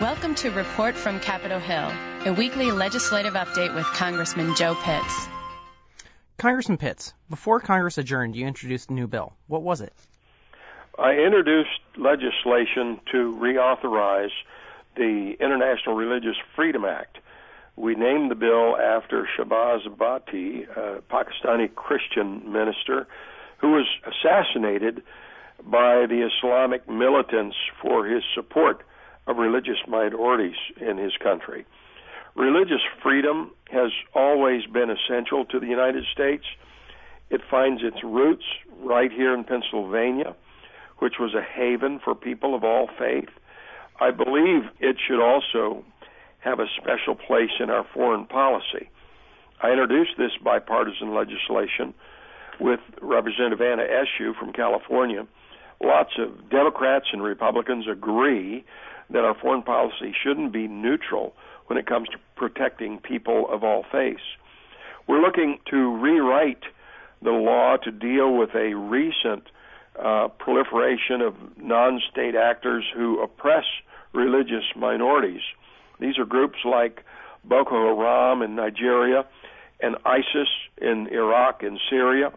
Welcome to Report from Capitol Hill, a weekly legislative update with Congressman Joe Pitts. Congressman Pitts, before Congress adjourned, you introduced a new bill. What was it? I introduced legislation to reauthorize the International Religious Freedom Act. We named the bill after Shahbaz Bhatti, a Pakistani Christian minister who was assassinated by the Islamic militants for his support of religious minorities in his country. Religious freedom has always been essential to the United States. It finds its roots right here in Pennsylvania, which was a haven for people of all faith. I believe it should also have a special place in our foreign policy. I introduced this bipartisan legislation with Representative Anna Eshoo from California. Lots of Democrats and Republicans agree that our foreign policy shouldn't be neutral when it comes to protecting people of all faiths. We're looking to rewrite the law to deal with a recent proliferation of non-state actors who oppress religious minorities. These are groups like Boko Haram in Nigeria and ISIS in Iraq and Syria.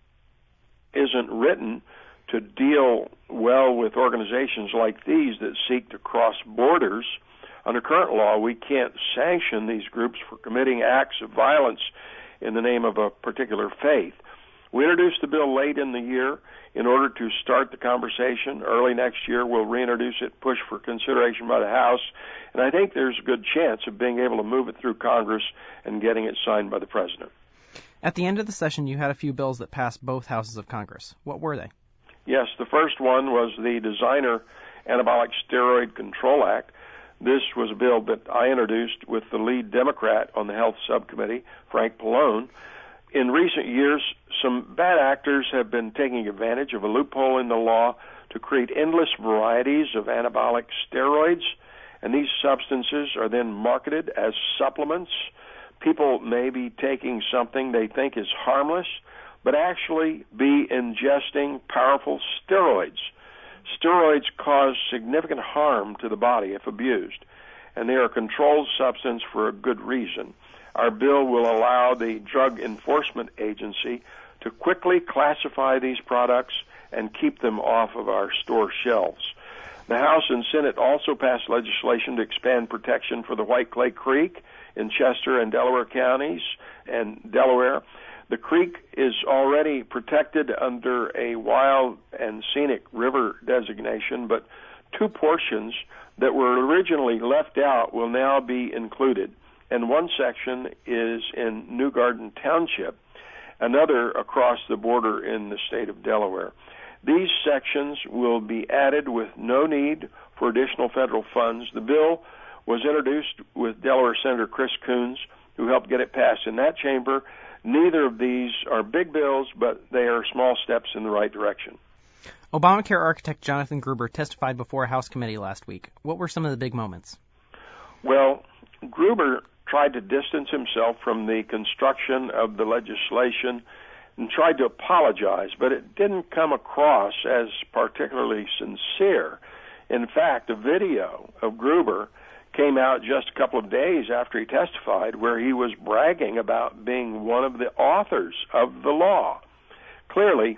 Isn't written to deal well with organizations like these that seek to cross borders. Under current law, we can't sanction these groups for committing acts of violence in the name of a particular faith. We introduced the bill late in the year in order to start the conversation. Early next year, we'll reintroduce it, push for consideration by the House, and I think there's a good chance of being able to move it through Congress and getting it signed by the President. At the end of the session, you had a few bills that passed both houses of Congress. What were they? Yes, the first one was the Designer Anabolic Steroid Control Act. This was a bill that I introduced with the lead Democrat on the Health Subcommittee, Frank Pallone. In recent years, some bad actors have been taking advantage of a loophole in the law to create endless varieties of anabolic steroids, and these substances are then marketed as supplements. People may be taking something they think is harmless, but actually be ingesting powerful steroids. Steroids cause significant harm to the body if abused, and they are a controlled substance for a good reason. Our bill will allow the Drug Enforcement Agency to quickly classify these products and keep them off of our store shelves. The House and Senate also passed legislation to expand protection for the White Clay Creek in Chester and Delaware counties and Delaware. The creek is already protected under a wild and scenic river designation, but two portions that were originally left out will now be included. And one section is in New Garden Township, another across the border in the state of Delaware. These sections will be added with no need for additional federal funds. The bill was introduced with Delaware Senator Chris Coons, who helped get it passed in that chamber. Neither of these are big bills, but they are small steps in the right direction. Obamacare architect Jonathan Gruber testified before a House committee last week. What were some of the big moments? Well, Gruber tried to distance himself from the construction of the legislation and tried to apologize, but it didn't come across as particularly sincere. In fact, a video of Gruber came out just a couple of days after he testified where he was bragging about being one of the authors of the law. Clearly,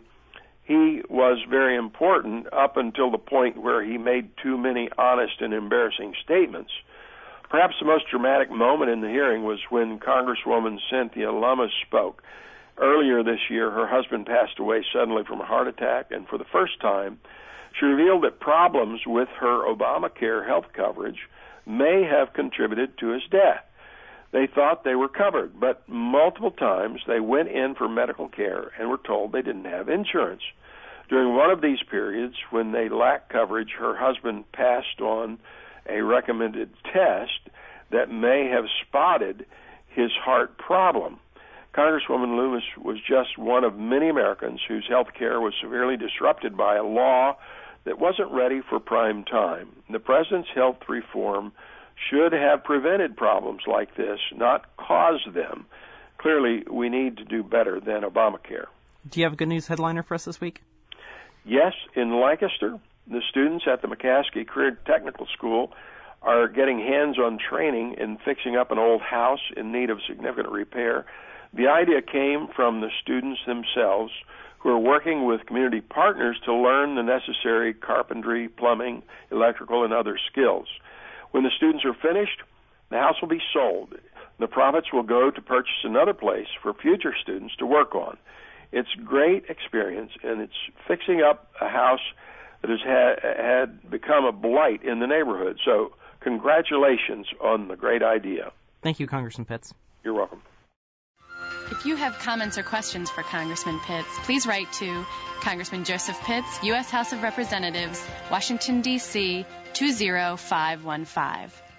he was very important up until the point where he made too many honest and embarrassing statements. Perhaps the most dramatic moment in the hearing was when Congresswoman Cynthia Lummis spoke. Earlier this year, her husband passed away suddenly from a heart attack, and for the first time, she revealed that problems with her Obamacare health coverage may have contributed to his death. They thought they were covered, but multiple times they went in for medical care and were told they didn't have insurance. During one of these periods, when they lacked coverage, her husband passed on a recommended test that may have spotted his heart problem. Congresswoman Loomis was just one of many Americans whose health care was severely disrupted by a law that wasn't ready for prime time. The president's health reform should have prevented problems like this, not caused them. Clearly, we need to do better than Obamacare. Do you have a good news headliner for us this week? Yes, in Lancaster, the students at the McCaskey Career Technical School are getting hands-on training in fixing up an old house in need of significant repair. The idea came from the students themselves, who are working with community partners to learn the necessary carpentry, plumbing, electrical, and other skills. When the students are finished, the house will be sold. The profits will go to purchase another place for future students to work on. It's a great experience, and it's fixing up a house that has had become a blight in the neighborhood. So congratulations on the great idea. Thank you, Congressman Pitts. You're welcome. If you have comments or questions for Congressman Pitts, please write to Congressman Joseph Pitts, U.S. House of Representatives, Washington, D.C. 20515.